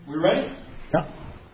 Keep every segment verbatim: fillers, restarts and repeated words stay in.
We ready? Yeah.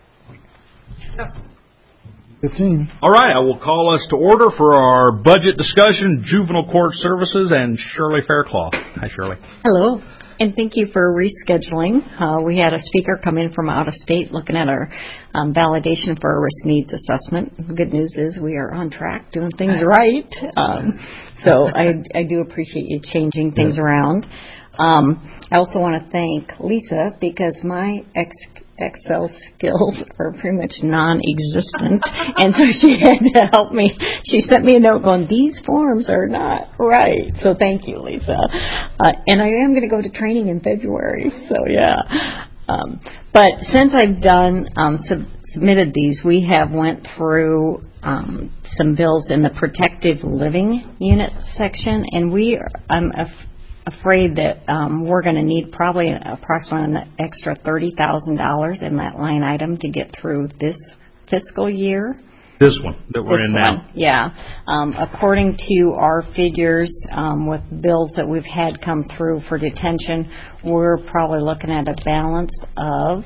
fifteen. All right, I will call us to order for our budget discussion, Juvenile Court Services, and Shirley Fairclough. Hi, Shirley. Hello, and thank you for rescheduling. Uh, we had a speaker come in from out of state looking at our um, validation for our risk needs assessment. The good news is we are on track, doing things right. Um, so I, I do appreciate you changing things around. Um, I also want to thank Lisa because my ex Excel skills are pretty much non-existent, and so she had to help me. She sent me a note going, these forms are not right. So thank you, Lisa. Uh, and I am going to go to training in February, so yeah. Um, but since I've done um, sub- submitted these, we have went through um, some bills in the protective living unit section, and we are, I'm a afraid that um, we're going to need probably approximately an extra thirty thousand dollars in that line item to get through this fiscal year. This one that we're this in one, now. Yeah. Um, according to our figures um, with bills that we've had come through for detention, we're probably looking at a balance of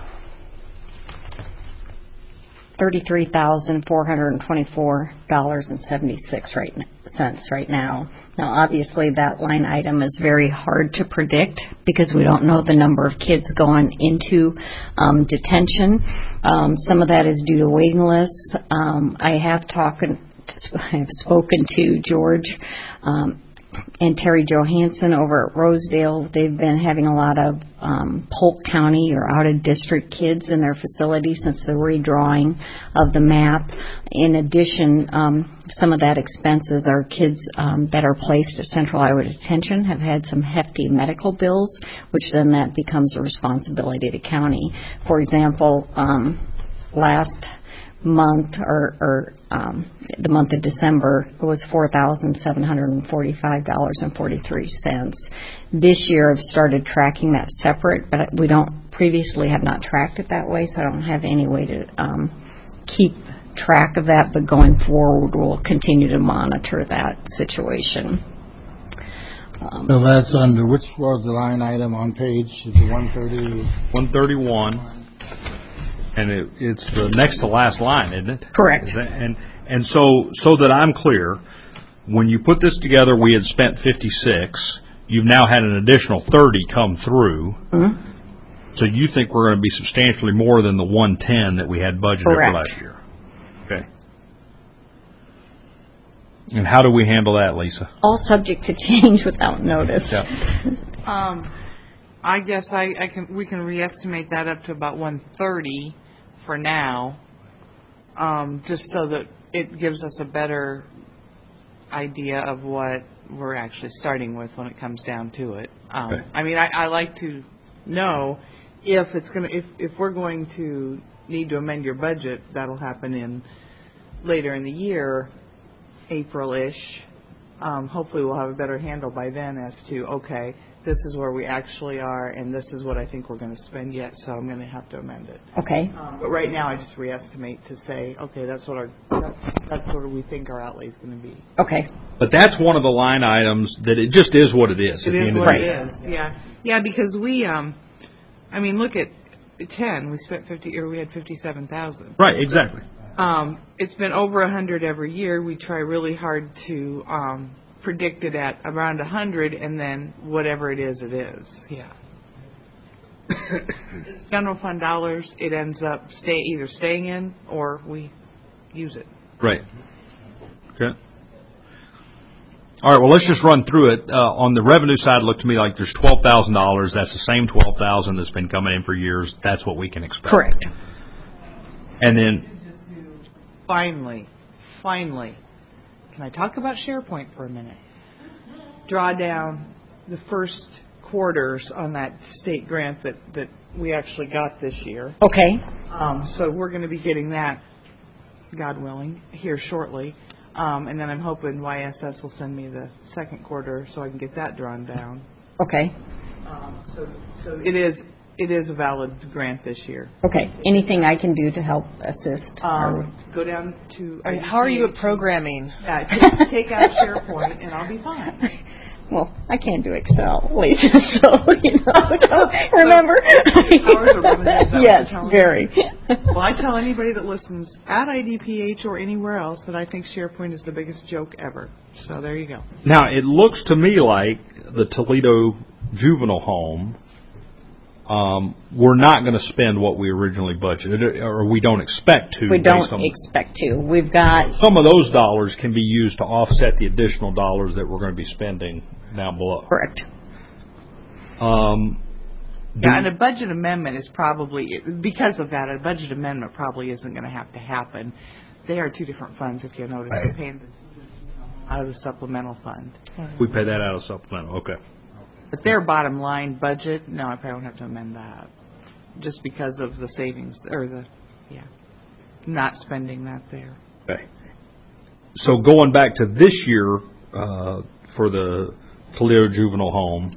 thirty-three thousand four hundred twenty-four dollars and seventy-six cents right now. Now, obviously, that line item is very hard to predict because we don't know the number of kids going into um, detention. Um, some of that is due to waiting lists. Um, I have talked, I have spoken to George um, and Terry Johansson over at Rosedale. They've been having a lot of um, Polk County or out-of-district kids in their facility since the redrawing of the map. In addition, um, some of that expenses are kids um, that are placed at Central Iowa Detention have had some hefty medical bills, which then that becomes a responsibility of the county. For example, um, last month or, or um, the month of December, it was four thousand seven hundred forty-five dollars and forty-three cents. This year I've started tracking that separate, but we don't previously have not tracked it that way, so I don't have any way to um, keep track of that, but going forward we'll continue to monitor that situation. Um, so that's under, which was the line item on page? Is it one thirty? one thirty-one. And it, it's the next to last line, isn't it? Correct. Is that, and and so so that I'm clear, when you put this together, we had spent fifty-six. You've now had an additional thirty come through. Mm-hmm. So you think we're going to be substantially more than the one ten that we had budgeted Correct. for last year? Okay. And how do we handle that, Lisa? All subject to change without notice. Yeah. Um, I guess I, I can we can re-estimate that up to about one thirty for now, um, just so that it gives us a better idea of what we're actually starting with when it comes down to it. Um, okay. I mean, I, I like to know if it's going to if if we're going to need to amend your budget. That'll happen in later in the year, April-ish. Um, hopefully, we'll have a better handle by then as to okay. This is where we actually are, and this is what I think we're going to spend yet, so I'm going to have to amend it. Okay. Um, but right now, I just re-estimate to say, okay, that's what our that's, that's what we think our outlay is going to be. Okay. But that's one of the line items that it just is what it is. It is what it is. Yeah, yeah, because we, um, I mean, look at ten. We spent fifty, or we had fifty-seven thousand. Right. Exactly. Um, it's been over a hundred every year. We try really hard to. Um, predicted at around one hundred, and then whatever it is, it is. Yeah. It's general fund dollars. It ends up stay either staying in or we use it. Right. Okay. All right, well, let's just run through it. Uh, on the revenue side, it looked to me like there's twelve thousand dollars. That's the same twelve thousand dollars that's been coming in for years. That's what we can expect. Correct. And then... Finally, finally, can I talk about SharePoint for a minute? Draw down the first quarters on that state grant that, that we actually got this year. Okay. Um, so we're going to be getting that, God willing, here shortly. Um, and then I'm hoping Y S S will send me the second quarter so I can get that drawn down. Okay. Um, so so it is it is a valid grant this year. Okay. Anything I can do to help assist? Um, go down to... I mean, how are you at programming? Yeah, take, take out SharePoint and I'll be fine. Well, I can't do Excel, Lisa, so, you know, don't remember? Hours of revenue, is that what Yes, you're telling me? very. Well, I tell anybody that listens at I D P H or anywhere else that I think SharePoint is the biggest joke ever. So there you go. Now, it looks to me like the Toledo Juvenile Home, um, we're not going to spend what we originally budgeted, or we don't expect to. We don't based on, expect to. We've got, some of those dollars can be used to offset the additional dollars that we're going to be spending down below. correct. Um, Yeah, and a budget amendment is probably, because of that, a budget amendment probably isn't going to have to happen. They are two different funds, if you notice. We're paying this out of the supplemental fund. we pay that out of supplemental, okay. But their bottom line budget, no, I probably don't have to amend that, just because of the savings, or the, yeah, not spending that there. Okay. So going back to this year, uh, for the Toledo Juvenile Home,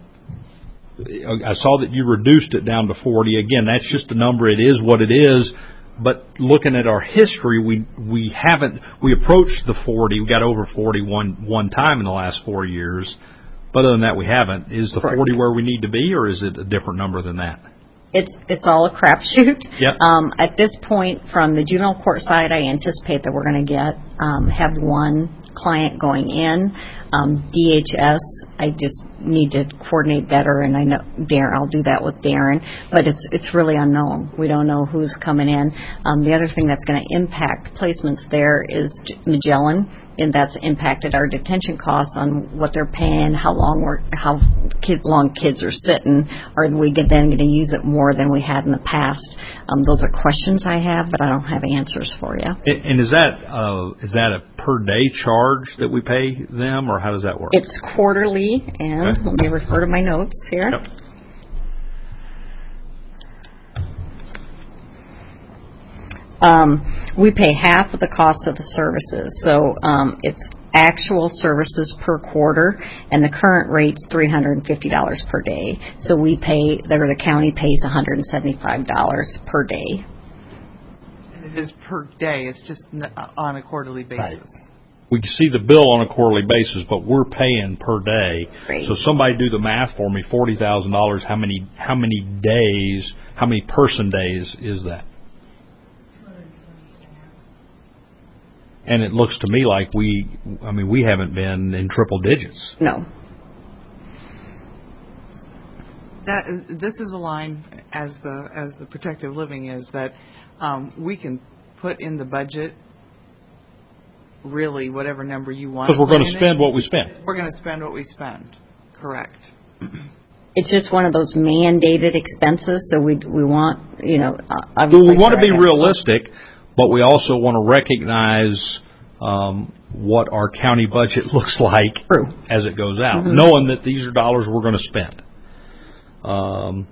I saw that you reduced it down to forty. Again, that's just a number. It is what it is. But looking at our history, we we haven't we approached the forty. We got over forty one one time in the last four years. But other than that, we haven't. Is the Correct. forty where we need to be, or is it a different number than that? It's it's all a crapshoot. Yep. Um, at this point, from the juvenile court side, I anticipate that we're going to get um, have one client going in. Um, D H S, I just need to coordinate better, and I know Darren. I'll do that with Darren. But it's it's really unknown. We don't know who's coming in. Um, the other thing that's going to impact placements there is Magellan, and that's impacted our detention costs on what they're paying, how long we're how kid, long kids are sitting. Are we get, then going to use it more than we had in the past? Um, those are questions I have, but I don't have answers for you. And, and is that uh, is that a per day charge that we pay them, or how does that work? It's quarterly, and Okay. let me refer to my notes here. Yep. Um, we pay half of the cost of the services, so um, it's actual services per quarter, and the current rate's three hundred fifty dollars per day. So we pay, or the county pays one hundred seventy-five dollars per day. And it is per day. It's just n- on a quarterly basis. We can see the bill on a quarterly basis, but we're paying per day. Right. So somebody do the math for me. Forty thousand dollars. How many? How many days? How many person days is that? And it looks to me like we, I mean, we haven't been in triple digits. No. That this is a line, as the as the protective living is, that um, we can put in the budget really whatever number you want. Because we're going put to in spend it. what we spend. We're going to spend what we spend. Correct. It's just one of those mandated expenses, so we we want, you know, Well, obviously. we want to be for- realistic, but we also want to recognize um, what our county budget looks like True. as it goes out, Mm-hmm. knowing that these are dollars we're going to spend. Um,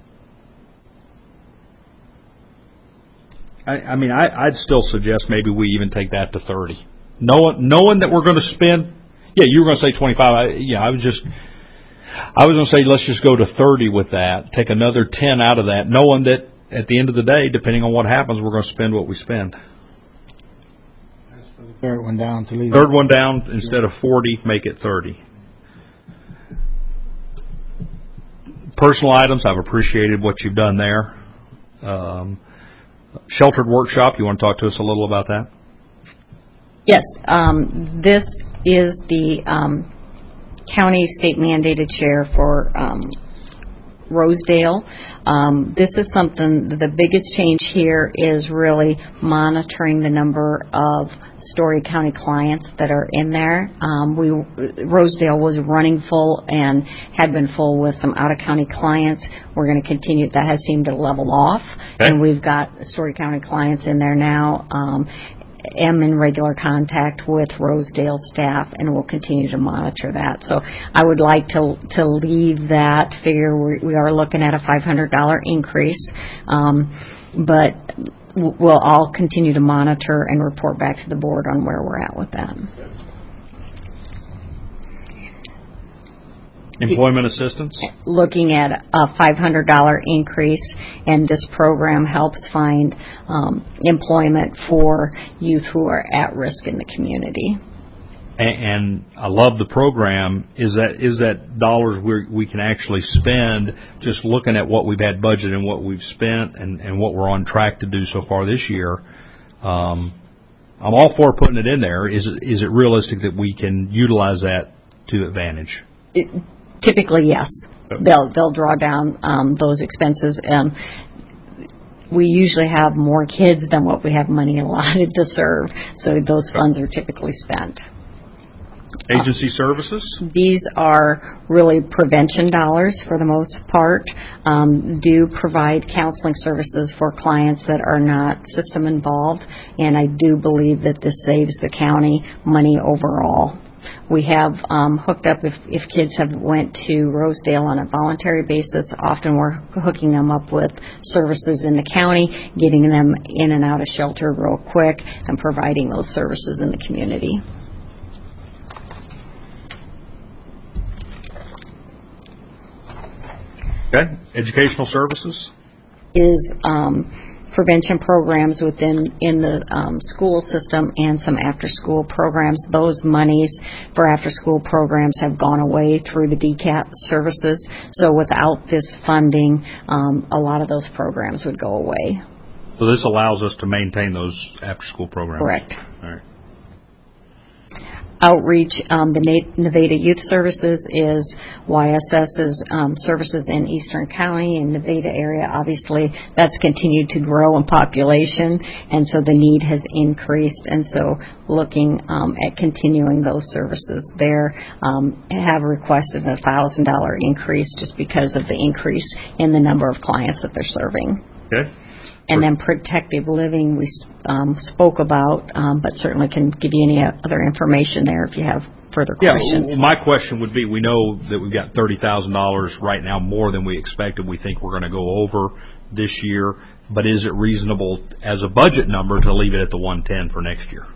I, I mean, I, I'd still suggest maybe we even take that to thirty, knowing knowing that we're going to spend. Yeah, you were going to say twenty-five. I, yeah, I was just. I was going to say let's just go to thirty with that. Take another ten out of that, knowing that at the end of the day, depending on what happens, we're going to spend what we spend. Third one down to leave. Third one down, instead of forty, make it thirty. Personal items, I've appreciated what you've done there. Um, sheltered workshop, you want to talk to us a little about that? Yes, um, this is the um, county state mandated share for um, Rosedale. Um, this is something, the biggest change here is really monitoring the number of Story County clients that are in there. Um, we Rosedale was running full and had been full with some out-of-county clients. We're going to continue. That has seemed to level off, Okay. and we've got Story County clients in there now. Um, am in regular contact with Rosedale staff, and we'll continue to monitor that. So I would like to to leave that figure. We, we are looking at a five hundred dollars increase, um, but we'll all continue to monitor and report back to the board on where we're at with that. Employment assistance? Looking at a five hundred dollars increase, and this program helps find um, employment for youth who are at risk in the community. and, and I love the program, is that is that dollars we we can actually spend just looking at what we've had budgeted and what we've spent and, and what we're on track to do so far this year. Um, I'm all for putting it in there. Is it, is it realistic that we can utilize that to advantage? It, typically, yes. They'll they'll draw down um, those expenses. Um, we usually have more kids than what we have money allotted to serve, so those funds are typically spent. Agency services? These are really prevention dollars for the most part. Um, do provide counseling services for clients that are not system involved, and I do believe that this saves the county money overall. We have um, hooked up, if, if kids have went to Rosedale on a voluntary basis, often we're hooking them up with services in the county, getting them in and out of shelter real quick, and providing those services in the community. Okay. Educational services? Is um, prevention programs within in the um, school system and some after-school programs. Those monies for after-school programs have gone away through the D C A T services. So without this funding, um, a lot of those programs would go away. So this allows us to maintain those after-school programs? Correct. All right. Outreach, um, the Nevada Youth Services is YSS's um, services in Eastern County and Nevada area. Obviously, that's continued to grow in population, and so the need has increased. And so looking um, at continuing those services there, um, have requested a one thousand dollars increase just because of the increase in the number of clients that they're serving. Okay. And then protective living we um, spoke about, um, but certainly can give you any other information there if you have further yeah, questions. Well, my question would be, we know that we've got thirty thousand dollars right now more than we expected. We think we're going to go over this year, but is it reasonable as a budget number to leave it at the one ten for next year?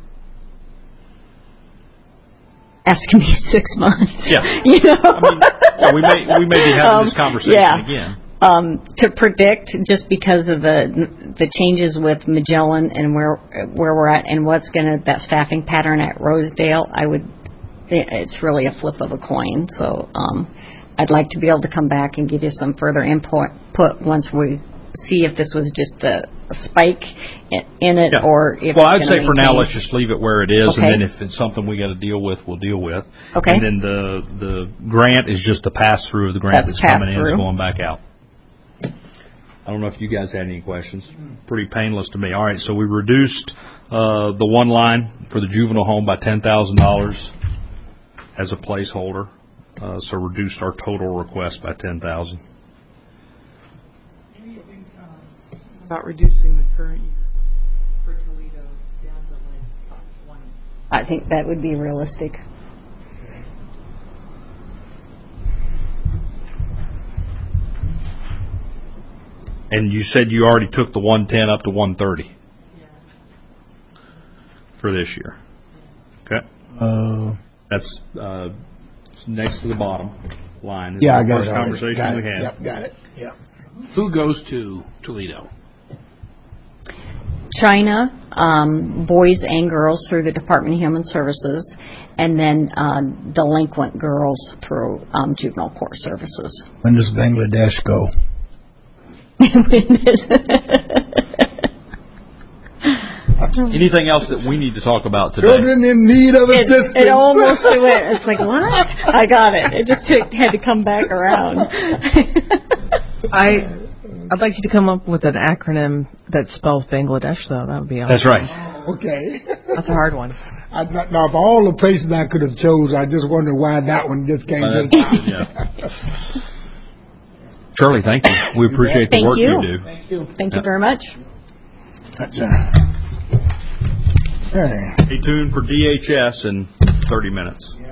Asking me six months. Yeah. You know? I mean, yeah, we may we may be having um, this conversation yeah. again. Um, to predict, just because of the the changes with Magellan and where where we're at and what's going to that staffing pattern at Rosedale, I would it's really a flip of a coin. So um, I'd like to be able to come back and give you some further input put once we see if this was just a, a spike in, in it Yeah. or if well, it's I'd say maintain. for now let's just leave it where it is, Okay. and then if it's something we got to deal with, we'll deal with. Okay. And then the the grant is just a pass through of the grant that's, that's coming in, through. is going back out. I don't know if you guys had any questions. Pretty painless to me. All right, so we reduced uh, the one line for the juvenile home by ten thousand dollars as a placeholder. Uh, so reduced our total request by ten thousand dollars. Anything um, about reducing the current year for Toledo down to like twenty? I think that would be realistic. And you said you already took the one ten up to one thirty Yeah. for this year. Okay. Uh, That's uh, next to the bottom line. This yeah, is I the got first it. already. conversation got we it. had. Yep, got it. Yep. Who goes to Toledo? China, um, boys and girls through the Department of Human Services, and then uh, delinquent girls through um, Juvenile Court Services. When does Bangladesh go? Anything else that we need to talk about today? Children in need of It, assistance. it almost went. It's like, what? I got it. It just took, had to come back around. I, I'd like you to come up with an acronym that spells Bangladesh, though. That would be awesome. That's right. Okay. That's a hard one. I, now, of all the places I could have chose, I just wonder why that one just came Uh, in. yeah. Shirley, thank you. We appreciate the Thank work you. you do. Thank you. Thank Yeah. you very much. That's, uh, hey. Stay tuned for D H S in thirty minutes.